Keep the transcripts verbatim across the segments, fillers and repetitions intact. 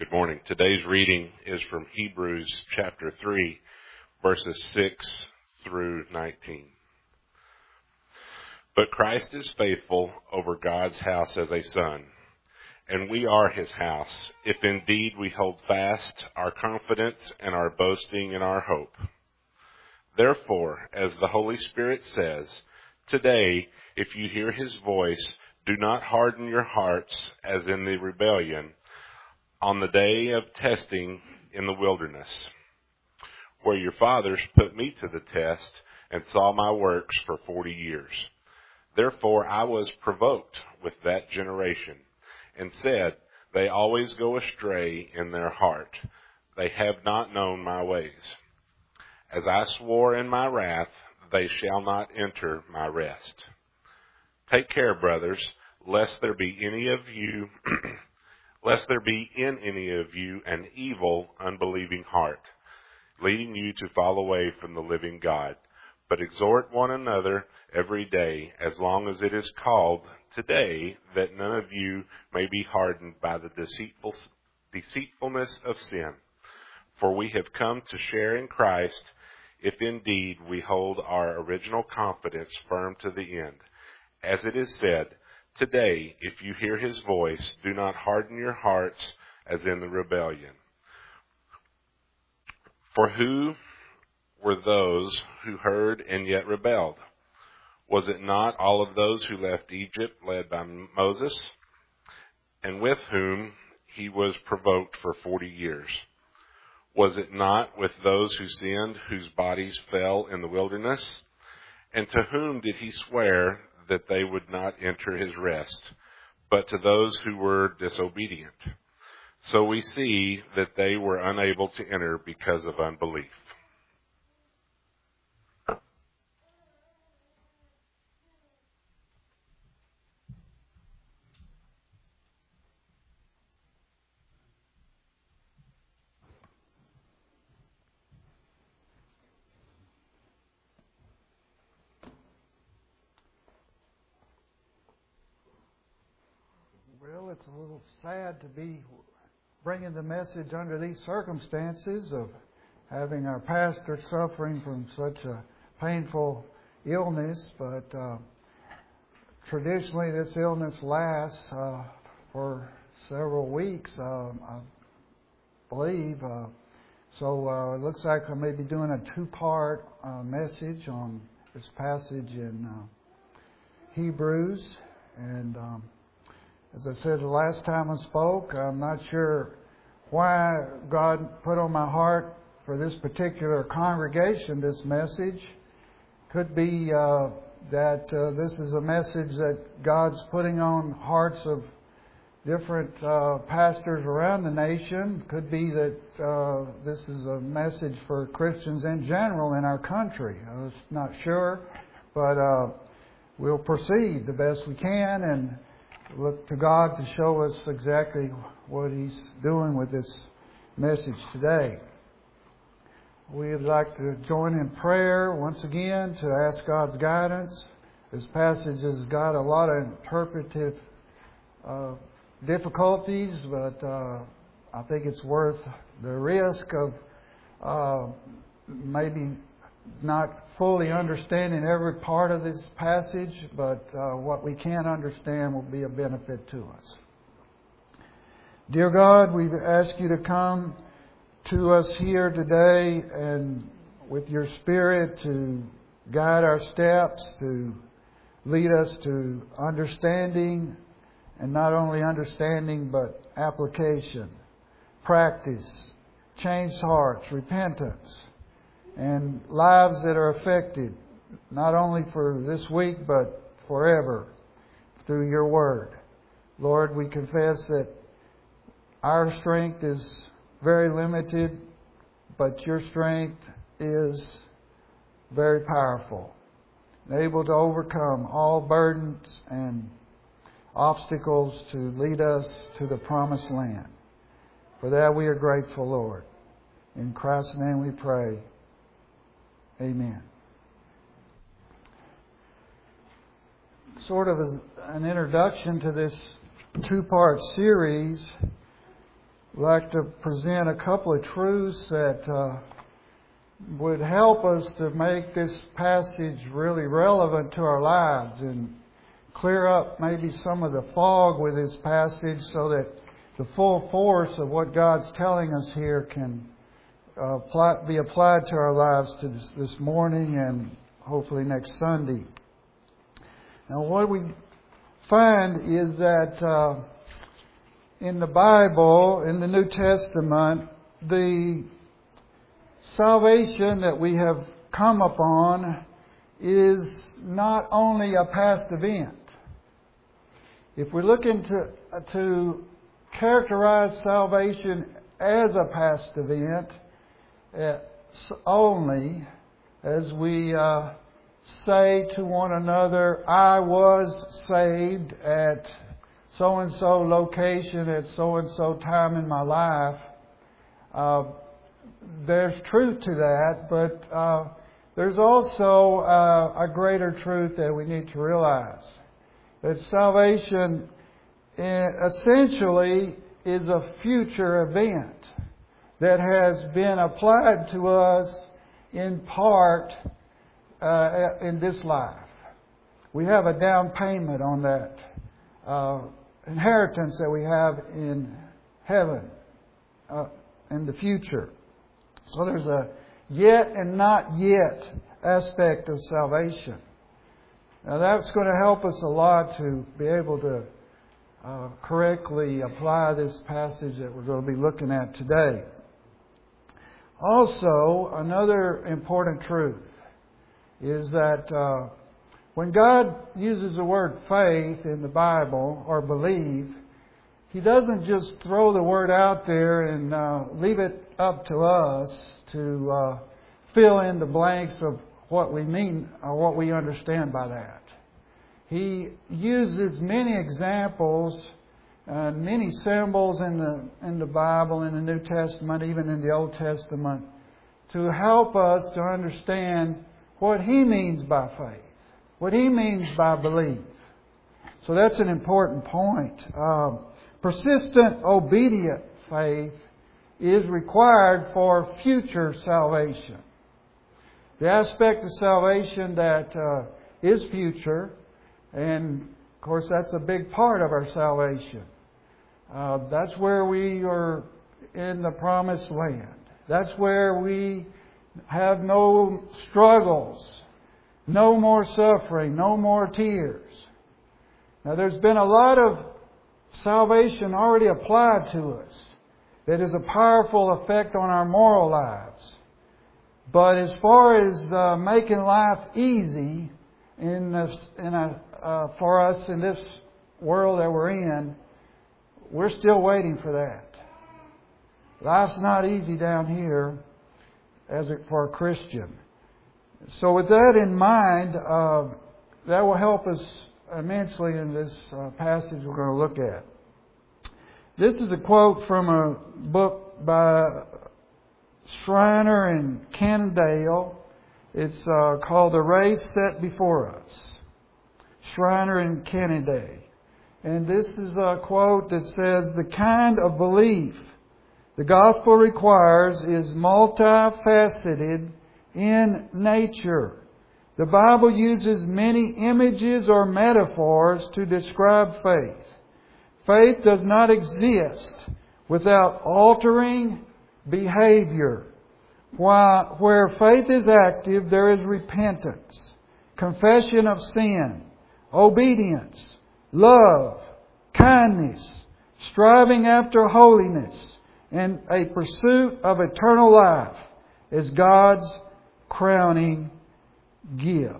Good morning. Today's reading is from Hebrews chapter three, verses six through nineteen. But Christ is faithful over God's house as a son, and we are his house, if indeed we hold fast our confidence and our boasting in our hope. Therefore, as the Holy Spirit says, today, if you hear his voice, do not harden your hearts as in the rebellion on the day of testing in the wilderness, where your fathers put me to the test and saw my works for forty years. Therefore I was provoked with that generation, and said, they always go astray in their heart. They have not known my ways. As I swore in my wrath, they shall not enter my rest. Take care, brothers, lest there be any of you lest there be in any of you an evil, unbelieving heart, leading you to fall away from the living God. But exhort one another every day, as long as it is called today, that none of you may be hardened by the deceitful, deceitfulness of sin. For we have come to share in Christ, if indeed we hold our original confidence firm to the end. As it is said, today, if you hear his voice, do not harden your hearts as in the rebellion. For who were those who heard and yet rebelled? Was it not all of those who left Egypt, led by Moses, and with whom he was provoked for forty years? Was it not with those who sinned, whose bodies fell in the wilderness? And to whom did he swear that they would not enter his rest, but to those who were disobedient? So we see that they were unable to enter because of unbelief. Well, it's a little sad to be bringing the message under these circumstances of having our pastor suffering from such a painful illness, but uh, traditionally this illness lasts uh, for several weeks, uh, I believe. Uh, so uh, it looks like I may be doing a two-part uh, message on this passage in uh, Hebrews, and um, as I said the last time I spoke, I'm not sure why God put on my heart for this particular congregation this message. Could be uh, that uh, this is a message that God's putting on hearts of different uh, pastors around the nation. Could be that uh, this is a message for Christians in general in our country. I was not sure, but uh, we'll proceed the best we can and look to God to show us exactly what He's doing with this message today. We'd like to join in prayer once again to ask God's guidance. This passage has got a lot of interpretive uh, difficulties, but uh, I think it's worth the risk of uh, maybe not fully understanding every part of this passage, but uh, what we can understand will be a benefit to us. Dear God, we ask you to come to us here today and with your Spirit to guide our steps, to lead us to understanding, and not only understanding but application, practice, changed hearts, repentance, and lives that are affected, not only for this week, but forever, through your word. Lord, we confess that our strength is very limited, but your strength is very powerful, and able to overcome all burdens and obstacles to lead us to the promised land. For that we are grateful, Lord. In Christ's name we pray. Amen. Sort of as an introduction to this two-part series, I'd like to present a couple of truths that uh, would help us to make this passage really relevant to our lives and clear up maybe some of the fog with this passage so that the full force of what God's telling us here can uh, apply, be applied to our lives to this, this morning and hopefully next Sunday. Now, what we find is that uh, in the Bible, in the New Testament, the salvation that we have come upon is not only a past event. If we're looking to, to characterize salvation as a past event uh, only, as we uh, say to one another, I was saved at so-and-so location at so-and-so time in my life, uh, there's truth to that, but uh, there's also uh, a greater truth that we need to realize. That salvation essentially is a future event that has been applied to us in part uh, in this life. We have a down payment on that uh, inheritance that we have in heaven uh, in the future. So there's a yet and not yet aspect of salvation. Now that's going to help us a lot to be able to uh, correctly apply this passage that we're going to be looking at today. Also, another important truth is that uh, when God uses the word faith in the Bible, or believe, He doesn't just throw the word out there and uh, leave it up to us to uh, fill in the blanks of what we mean or what we understand by that. He uses many examples and many symbols in the in the Bible, in the New Testament, even in the Old Testament, to help us to understand what He means by faith, what He means by belief. So that's an important point. Um, persistent, obedient faith is required for future salvation. The aspect of salvation that uh, is future, and of course that's a big part of our salvation. Uh, that's where we are in the promised land. That's where we have no struggles, no more suffering, no more tears. Now there's been a lot of salvation already applied to us that is a powerful effect on our moral lives. But as far as uh, making life easy in this, in a, uh, for us in this world that we're in, we're still waiting for that. Life's not easy down here as a, for a Christian. So with that in mind, uh, that will help us immensely in this uh, passage we're going to look at. This is a quote from a book by Schreiner and Cannondale. It's uh, called The Race Set Before Us. Schreiner and Cannondale. And this is a quote that says, the kind of belief the gospel requires is multifaceted in nature. The Bible uses many images or metaphors to describe faith. Faith does not exist without altering behavior. While, where faith is active, there is repentance, confession of sin, obedience, love, kindness, striving after holiness, and a pursuit of eternal life as God's crowning gift.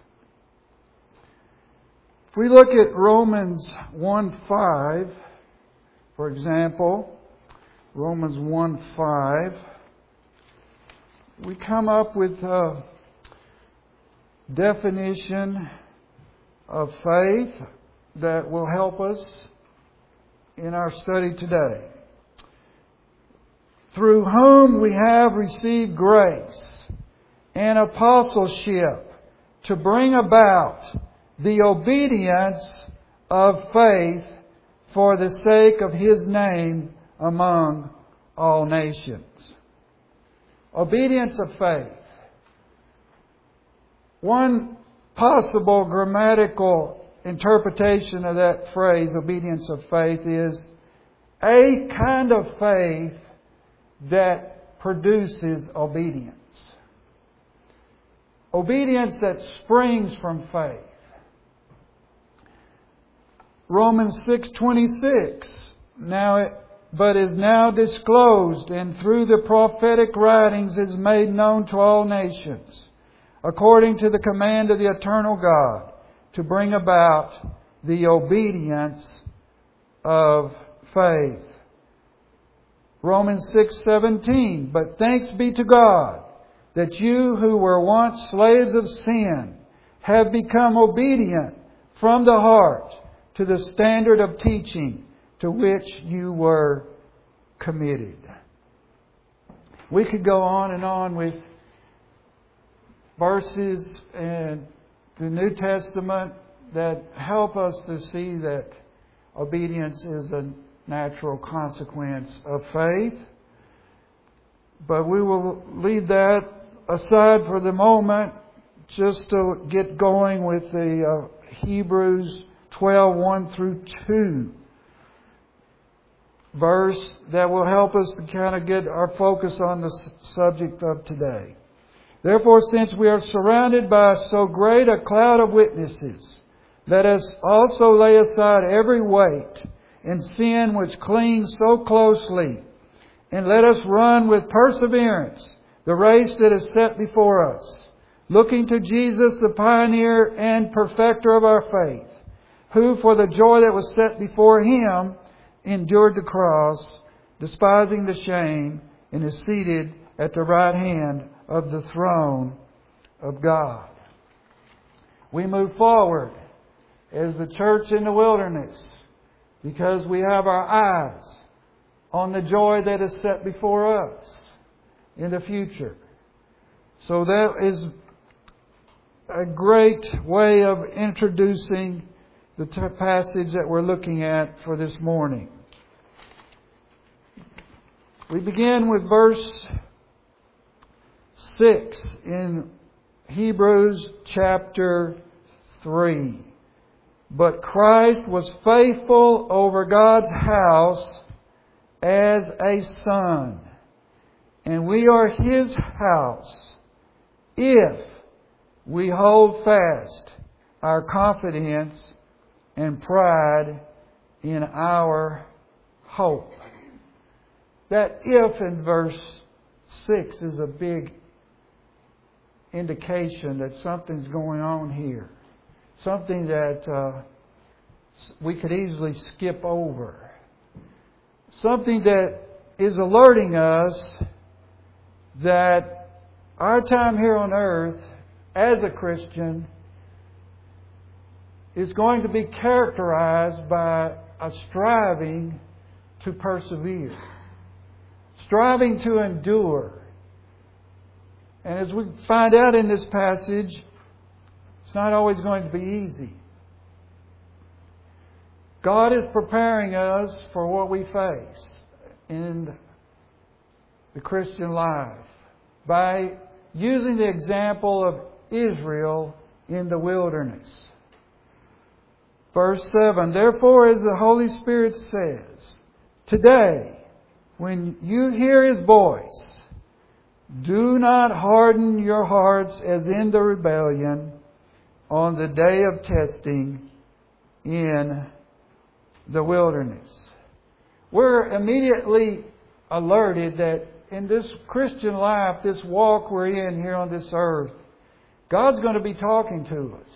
If we look at Romans one five, for example, Romans one five, we come up with a definition of faith that will help us in our study today. Through whom we have received grace and apostleship to bring about the obedience of faith for the sake of His name among all nations. Obedience of faith. One possible grammatical interpretation of that phrase, obedience of faith, is a kind of faith that produces obedience. Obedience that springs from faith. Romans six twenty-six. Now, it, but is now disclosed, and through the prophetic writings is made known to all nations, according to the command of the eternal God, to bring about the obedience of faith. Romans six seventeen. But thanks be to God that you who were once slaves of sin have become obedient from the heart to the standard of teaching to which you were committed. We could go on and on with verses in the New Testament that help us to see that obedience is a natural consequence of faith. But we will leave that aside for the moment, just to get going with the uh, Hebrews twelve, one through two verse that will help us to kind of get our focus on the subject of today. Therefore, since we are surrounded by so great a cloud of witnesses, let us also lay aside every weight and sin which clings so closely, and let us run with perseverance the race that is set before us, looking to Jesus, the pioneer and perfecter of our faith, who for the joy that was set before Him endured the cross, despising the shame, and is seated at the right hand of the throne of God. We move forward as the church in the wilderness because we have our eyes on the joy that is set before us in the future. So that is a great way of introducing the t- passage that we're looking at for this morning. We begin with verse six in Hebrews chapter three. But Christ was faithful over God's house as a son, and we are His house if we hold fast our confidence and pride in our hope. That if in verse six is a big indication that something's going on here. Something that uh, we could easily skip over. Something that is alerting us that our time here on earth as a Christian is going to be characterized by a striving to persevere. Striving to endure. And as we find out in this passage, it's not always going to be easy. God is preparing us for what we face in the Christian life by using the example of Israel in the wilderness. Verse seven, therefore, as the Holy Spirit says, today, when you hear His voice, do not harden your hearts as in the rebellion on the day of testing in the wilderness. We're immediately alerted that in this Christian life, this walk we're in here on this earth, God's going to be talking to us.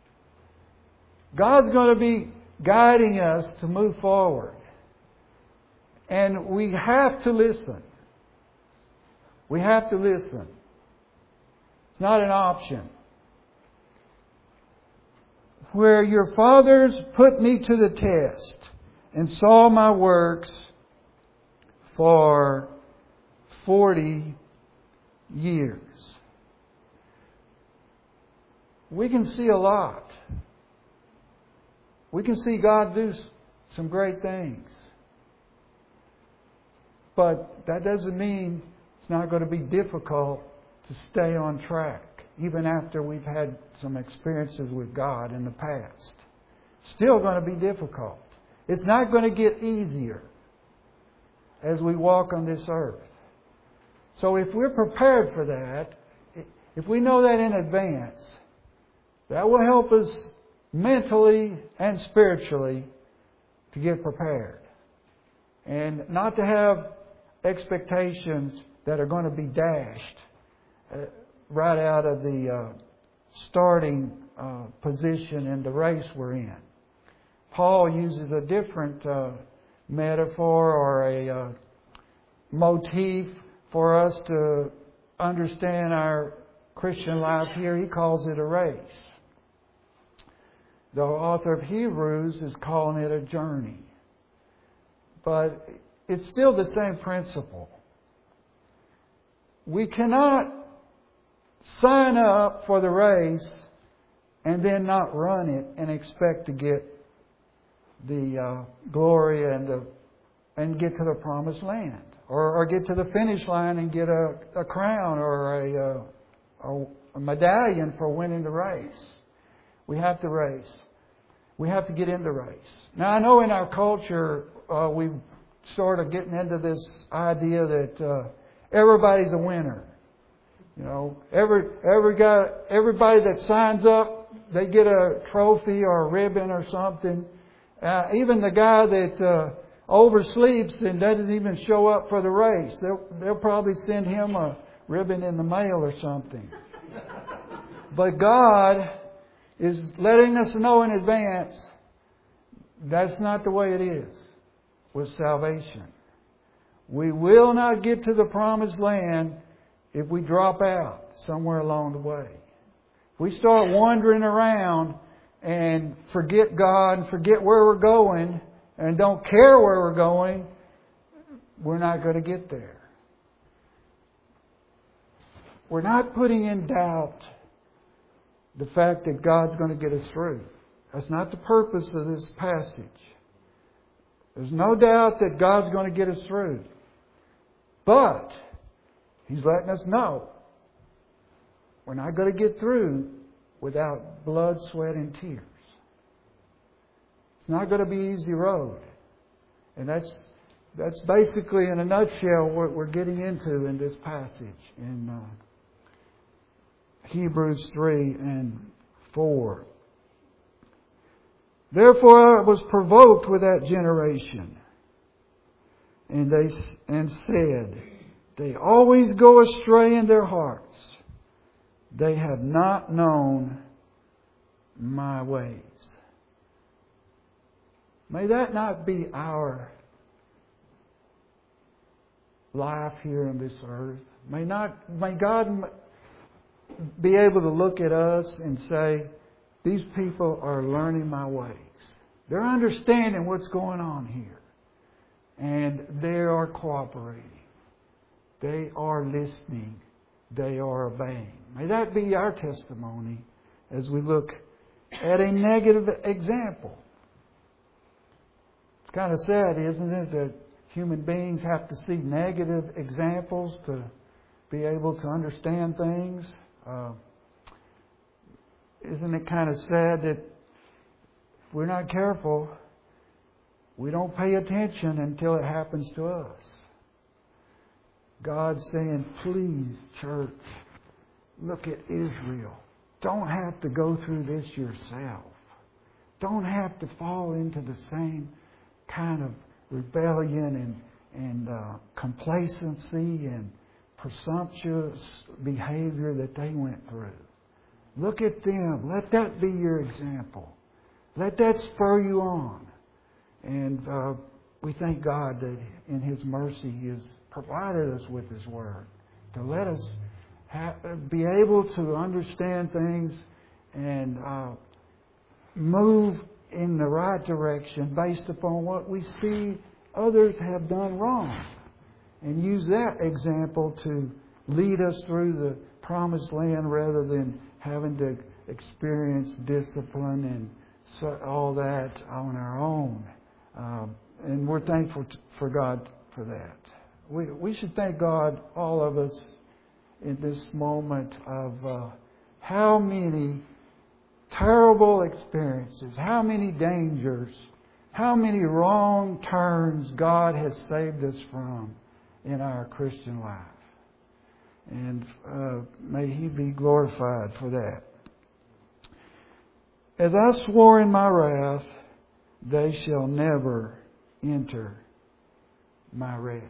God's going to be guiding us to move forward. And we have to listen. We have to listen. It's not an option. Where your fathers put me to the test and saw my works for forty years. We can see a lot. We can see God do some great things. But that doesn't mean it's not going to be difficult to stay on track, even after we've had some experiences with God in the past. Still going to be difficult. It's not going to get easier as we walk on this earth. So if we're prepared for that, if we know that in advance, that will help us mentally and spiritually to get prepared. And not to have expectations that are going to be dashed uh, right out of the uh, starting uh, position in the race we're in. Paul uses a different uh, metaphor or a uh, motif for us to understand our Christian life here. He calls it a race. The author of Hebrews is calling it a journey. But it's still the same principle. We cannot sign up for the race and then not run it and expect to get the uh, glory and the and get to the promised land, or, or get to the finish line and get a, a crown or a, a, a medallion for winning the race. We have to race. We have to get in the race. Now, I know in our culture uh, we're sort of getting into this idea that uh, everybody's a winner. You know, every every guy, everybody that signs up, they get a trophy or a ribbon or something. Uh, even the guy that uh, oversleeps and doesn't even show up for the race, they'll, they'll probably send him a ribbon in the mail or something. But God is letting us know in advance that's not the way it is with salvation. We will not get to the promised land if we drop out somewhere along the way. If we start wandering around and forget God and forget where we're going and don't care where we're going, we're not going to get there. We're not putting in doubt the fact that God's going to get us through. That's not the purpose of this passage. There's no doubt that God's going to get us through. But He's letting us know we're not going to get through without blood, sweat, and tears. It's not going to be an easy road. And that's that's basically, in a nutshell, what we're getting into in this passage in uh, Hebrews three and four. Therefore I was provoked with that generation, and they and said, they always go astray in their hearts. They have not known my ways. May that not be our life here on this earth. May not. May God be able to look at us and say, these people are learning my ways. They're understanding what's going on here. And they are cooperating. They are listening. They are obeying. May that be our testimony as we look at a negative example. It's kind of sad, isn't it, that human beings have to see negative examples to be able to understand things. Uh, isn't it kind of sad that if we're not careful, we don't pay attention until it happens to us? God's saying, please, church, look at Israel. Don't have to go through this yourself. Don't have to fall into the same kind of rebellion and, and uh, complacency and presumptuous behavior that they went through. Look at them. Let that be your example. Let that spur you on. And uh, we thank God that in His mercy He has provided us with His Word to let us ha- be able to understand things and uh, move in the right direction based upon what we see others have done wrong, and use that example to lead us through the promised land rather than having to experience discipline and so, all that on our own. Um, and we're thankful t- for God for that. we, we should thank God, all of us, in this moment of uh, how many terrible experiences, how many dangers, how many wrong turns God has saved us from in our Christian life. And uh, may He be glorified for that. As I swore in my wrath, they shall never enter my rest.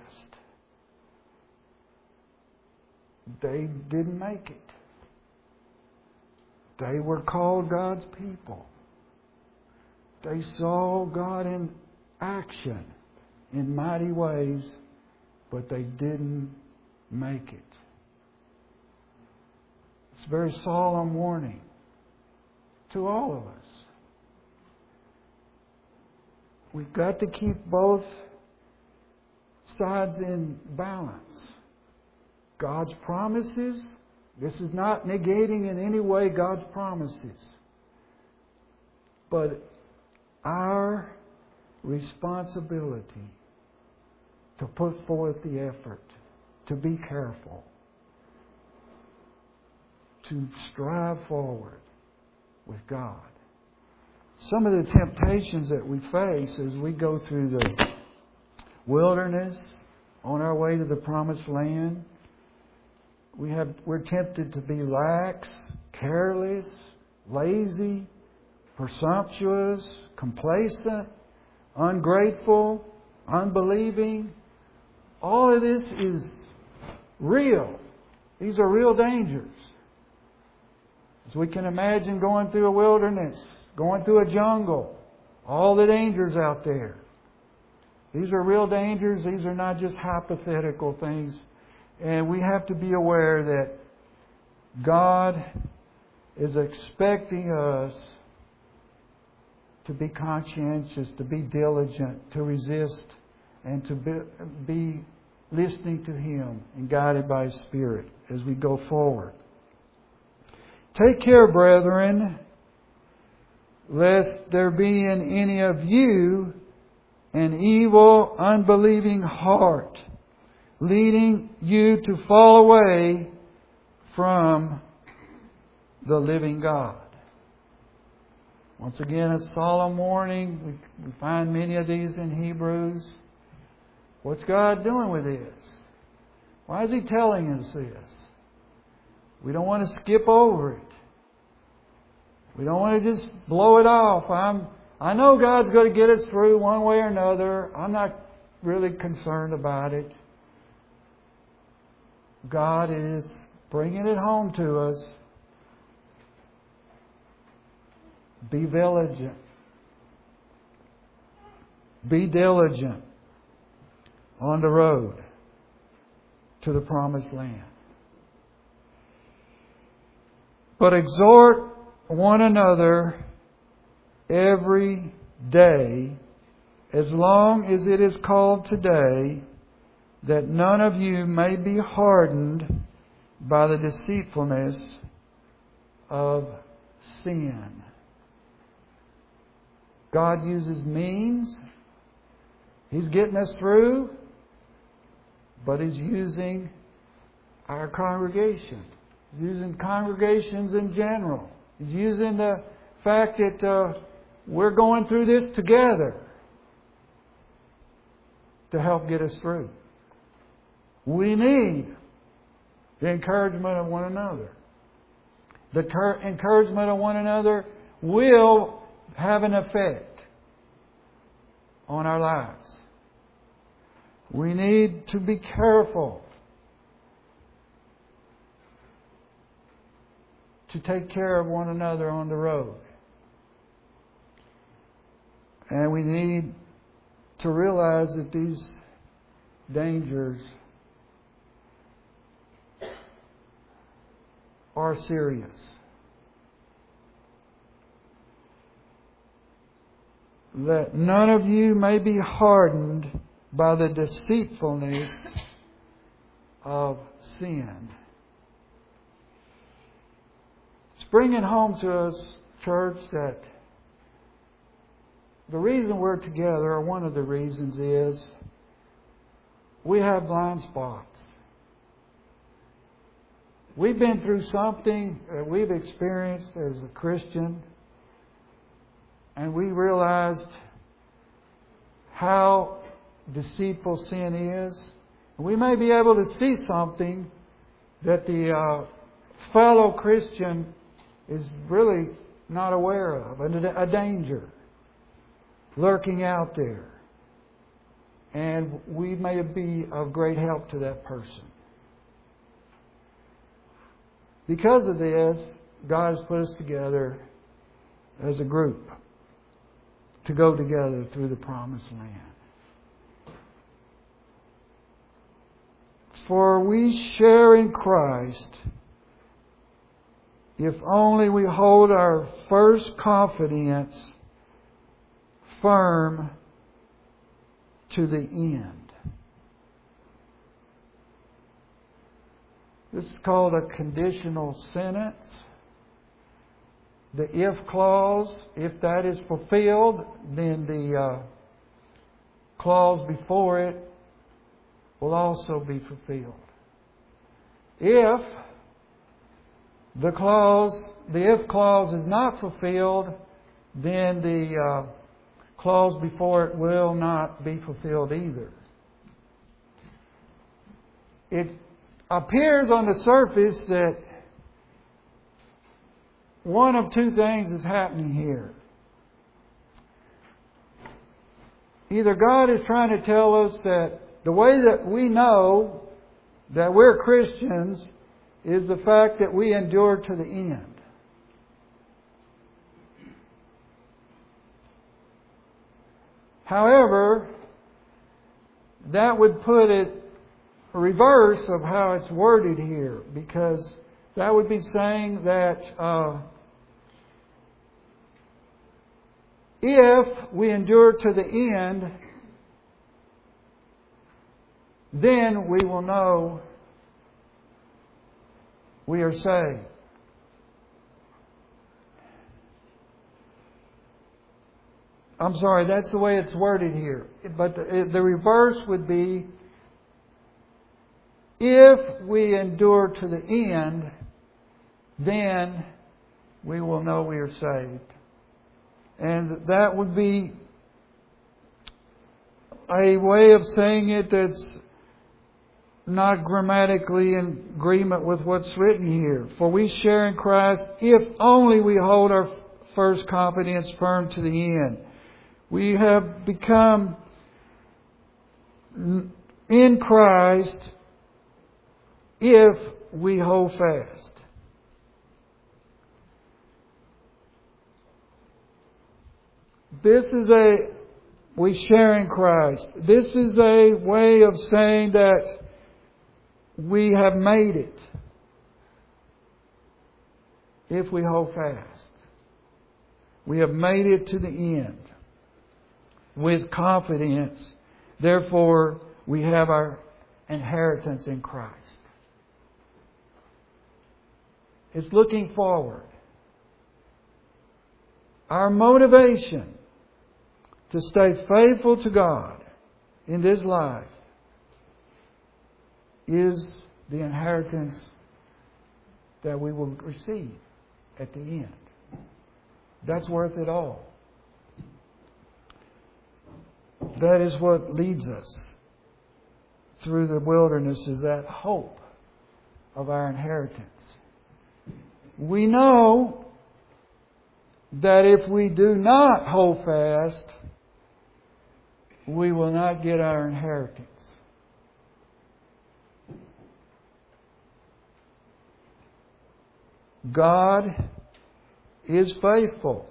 They didn't make it. They were called God's people. They saw God in action in mighty ways, but they didn't make it. It's a very solemn warning to all of us. We've got to keep both sides in balance. God's promises, this is not negating in any way God's promises. But our responsibility to put forth the effort, to be careful, to strive forward with God. Some of the temptations that we face as we go through the wilderness on our way to the promised land, we have, we're tempted to be lax, careless, lazy, presumptuous, complacent, ungrateful, unbelieving. All of this is real. These are real dangers. As we can imagine going through a wilderness, going through a jungle, all the dangers out there. These are real dangers. These are not just hypothetical things. And we have to be aware that God is expecting us to be conscientious, to be diligent, to resist, and to be, be listening to Him and guided by His Spirit as we go forward. Take care, brethren, lest there be in any of you an evil, unbelieving heart, leading you to fall away from the living God. Once again, a solemn warning. We, we find many of these in Hebrews. What's God doing with this? Why is He telling us this? We don't want to skip over it. We don't want to just blow it off. I'm, I know God's going to get us through one way or another. I'm not really concerned about it. God is bringing it home to us. Be vigilant. Be diligent on the road to the promised land. But exhort one another every day, as long as it is called today, that none of you may be hardened by the deceitfulness of sin. God uses means. He's getting us through, but He's using our congregation. He's using congregations in general. He's using the fact that uh, we're going through this together to help get us through. We need the encouragement of one another. The cur- encouragement of one another will have an effect on our lives. We need to be careful to take care of one another on the road. And we need to realize that these dangers are serious. That none of you may be hardened by the deceitfulness of sin. It's bringing home to us, church, that the reason we're together, or one of the reasons, is we have blind spots. We've been through something that we've experienced as a Christian, and we realized how deceitful sin is. We may be able to see something that the uh, fellow Christian is really not aware of, a, a danger lurking out there. And we may be of great help to that person. Because of this, God has put us together as a group to go together through the promised land. For we share in Christ if only we hold our first confidence firm to the end. This is called a conditional sentence. The if clause, if that is fulfilled, then the uh, clause before it will also be fulfilled. If the clause, the if clause is not fulfilled, then the uh, clause before it will not be fulfilled either. It appears on the surface that one of two things is happening here. Either God is trying to tell us that the way that we know that we're Christians is the fact that we endure to the end. However, that would put it reverse of how it's worded here, because that would be saying that uh, if we endure to the end, then we will know we are saved. I'm sorry, that's the way it's worded here. But the, the reverse would be, if we endure to the end, then we will know we are saved. And that would be a way of saying it that's not grammatically in agreement with what's written here. For we share in Christ if only we hold our first confidence firm to the end. We have become in Christ if we hold fast. This is a, we share in Christ. This is a way of saying that we have made it if we hold fast. We have made it to the end with confidence. Therefore, we have our inheritance in Christ. It's looking forward. Our motivation to stay faithful to God in this life is the inheritance that we will receive at the end. That's worth it all. That is what leads us through the wilderness, is that hope of our inheritance. We know that if we do not hold fast, we will not get our inheritance. God is faithful.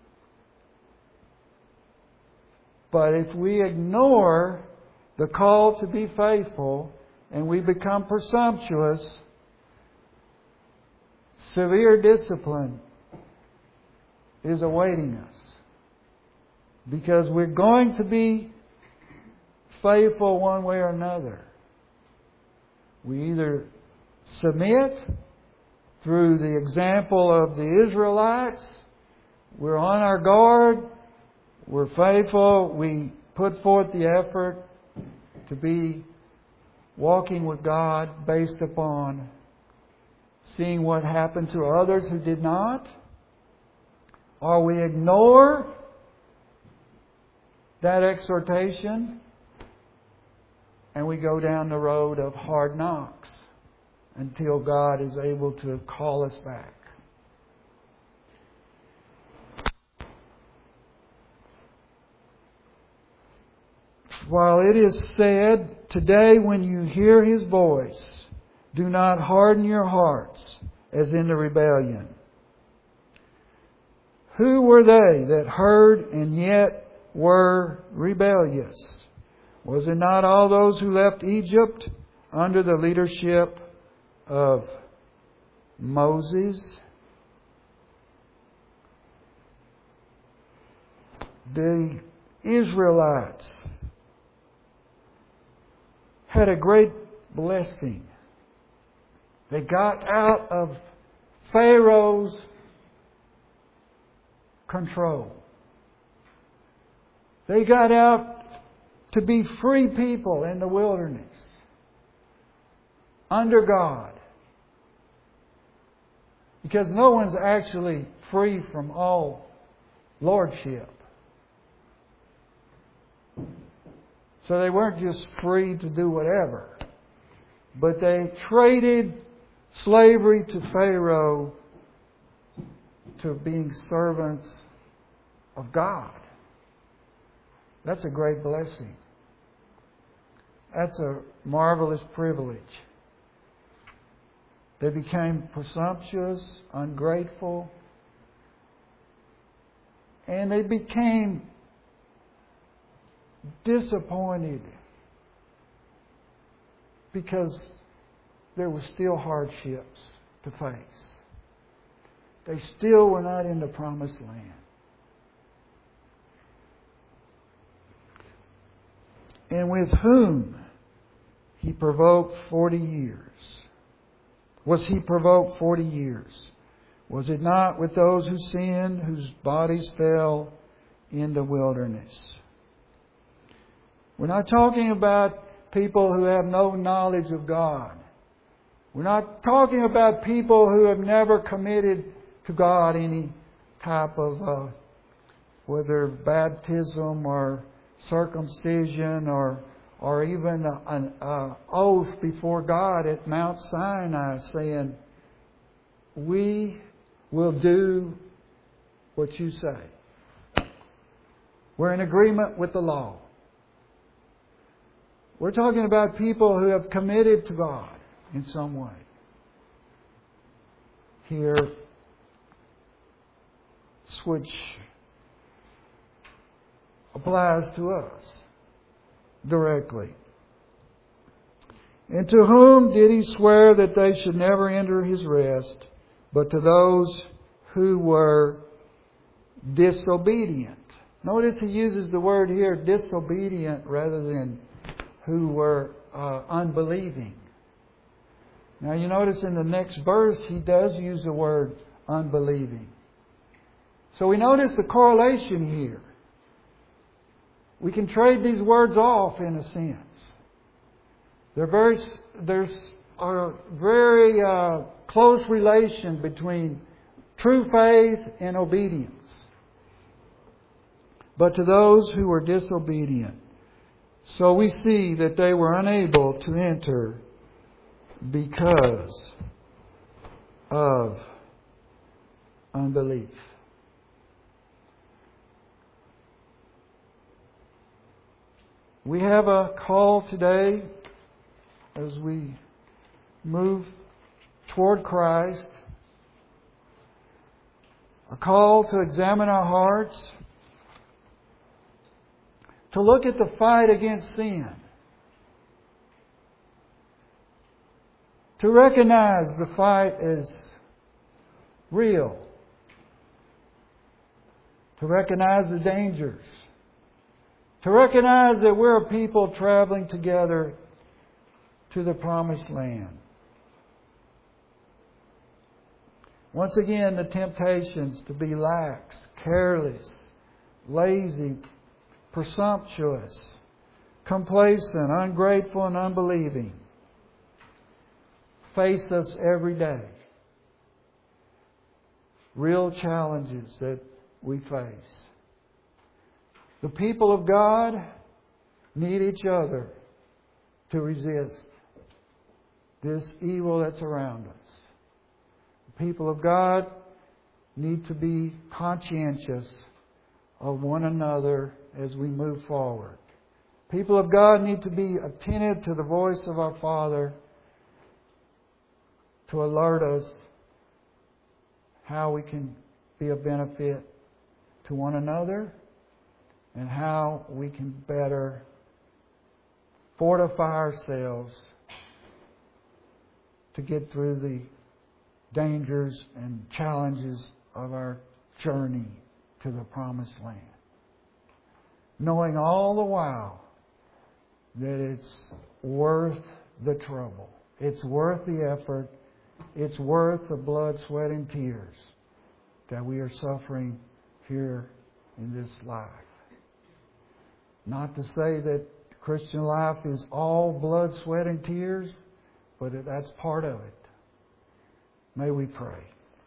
But if we ignore the call to be faithful and we become presumptuous, severe discipline is awaiting us. Because we're going to be faithful one way or another. We either submit through the example of the Israelites, we're on our guard, we're faithful, we put forth the effort to be walking with God based upon seeing what happened to others who did not? Or we ignore that exhortation and we go down the road of hard knocks until God is able to call us back. While it is said, today when you hear His voice, do not harden your hearts as in the rebellion. Who were they that heard and yet were rebellious? Was it not all those who left Egypt under the leadership of Moses? The Israelites had a great blessing. They got out of Pharaoh's control. They got out to be free people in the wilderness, under God. Because no one's actually free from all lordship. So they weren't just free to do whatever. But they traded slavery to Pharaoh to being servants of God. That's a great blessing. That's a marvelous privilege. They became presumptuous, ungrateful, and they became disappointed because there were still hardships to face. They still were not in the promised land. And with whom He provoked forty years. Was He provoked forty years? Was it not with those who sinned, whose bodies fell in the wilderness? We're not talking about people who have no knowledge of God. We're not talking about people who have never committed to God any type of, uh, whether baptism or circumcision or or even an uh, oath before God at Mount Sinai saying, we will do what you say. We're in agreement with the law. We're talking about people who have committed to God in some way. Here, which applies to us directly. And to whom did He swear that they should never enter His rest, but to those who were disobedient? Notice He uses the word here, disobedient, rather than who were uh, unbelieving. Now you notice in the next verse He does use the word unbelieving. So we notice the correlation here. We can trade these words off in a sense. They're very, there's a very uh, close relation between true faith and obedience. But to those who were disobedient. So we see that they were unable to enter because of unbelief. We have a call today as we move toward Christ. A call to examine our hearts. To look at the fight against sin. To recognize the fight as real. To recognize the dangers. To recognize that we're a people traveling together to the promised land. Once again, the temptations to be lax, careless, lazy, presumptuous, complacent, ungrateful, and unbelieving. face us every day. Real challenges that we face. The people of God need each other to resist this evil that's around us. The people of God need to be conscientious of one another as we move forward. People of God need to be attentive to the voice of our Father to alert us how we can be a benefit to one another and how we can better fortify ourselves to get through the dangers and challenges of our journey to the promised land. Knowing all the while that it's worth the trouble. It's worth the effort. It's worth the blood, sweat, and tears that we are suffering here in this life. Not to say that Christian life is all blood, sweat, and tears, but that's part of it. May we pray.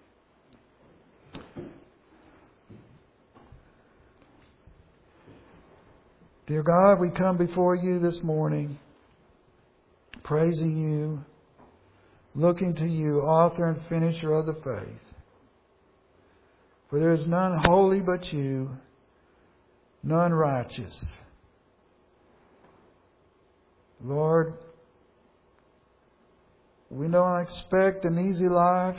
Dear God, we come before you this morning, praising you, looking to you, author and finisher of the faith. For there is none holy but you, none righteous. Lord, we don't expect an easy life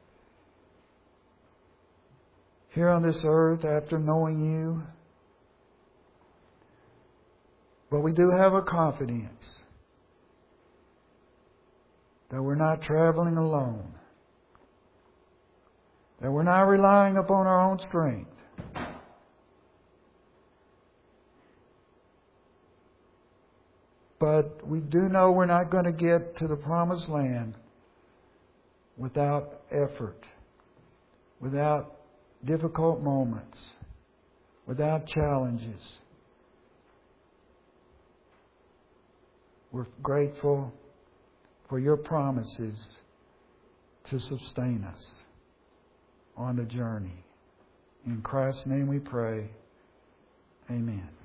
here on this earth after knowing you. But we do have a confidence that we're not traveling alone. That we're not relying upon our own strength. But we do know we're not going to get to the promised land without effort, without difficult moments, without challenges. We're grateful for your promises to sustain us on the journey. In Christ's name we pray. Amen.